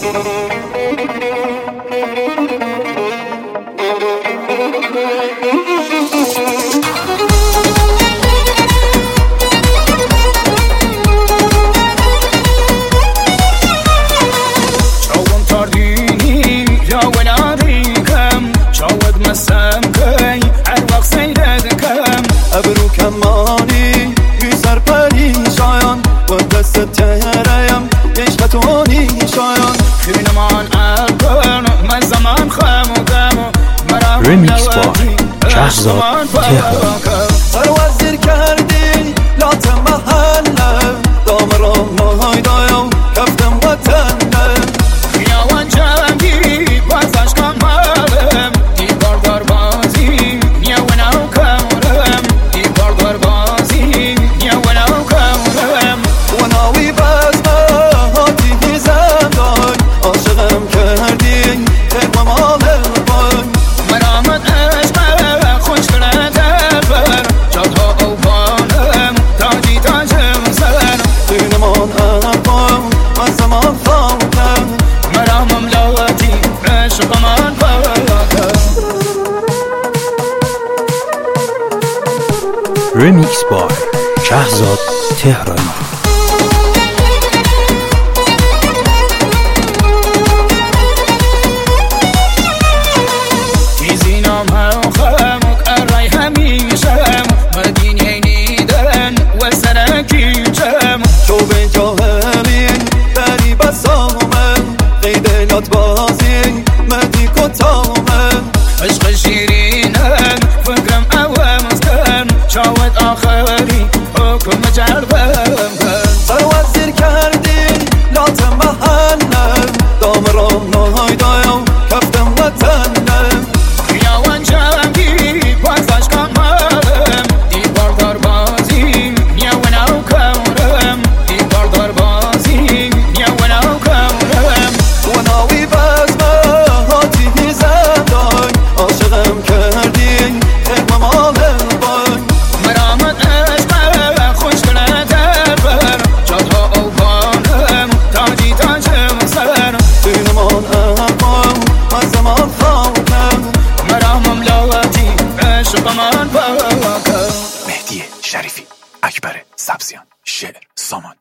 ابرو کمانی بی سر پریشان و دست تهرم عشقتونی شایان خیلمان ارکن من زمان خمودم رمیکس بای شهرزاد تهران. سر وزیر کردی لات محله دام را ماهای دایم کفتم وطنه خیاوان جنگی بازش کاملم دیگار دار بازی نیوناو کمرم دیگار دار بازی نیوناو کمرم و ناوی بزمه هاتی هیزم دای عاشقم کردی تقوى مال بای مرامت عشق خوش کنه دلبر جادها اوبانم تاجی تاجم سر دینمان اقام و زمان خواهم مرامم لاتی عشق من باکم. رمیکس بای شهرزاد تهرانی. تو به جاهلین بری بسامن قیدلات بازی مدی کتامن عشق شیرینم فکرم اوامستن شاید آخری حکم جربم کن سر وزیر کردی لات محلم دام را نهای دایم کفتم وطنم خیاوان جنگی بازش کاملم دیوار دار بازی نیوناو کمرم دیوار دار بازی نیوناو کمرم و ناوی بزمه هاتی هیزم دای عاشقم کردی تقوى مال بای مرامت عشق خوش کنه دلبر جادها اوبانم تاجی تاجم سر دینمان اقام و زمان خواهم مرامم لاتی عشق من باکم. مهدی شریفی، اکبر سبزیان، شعر سامان.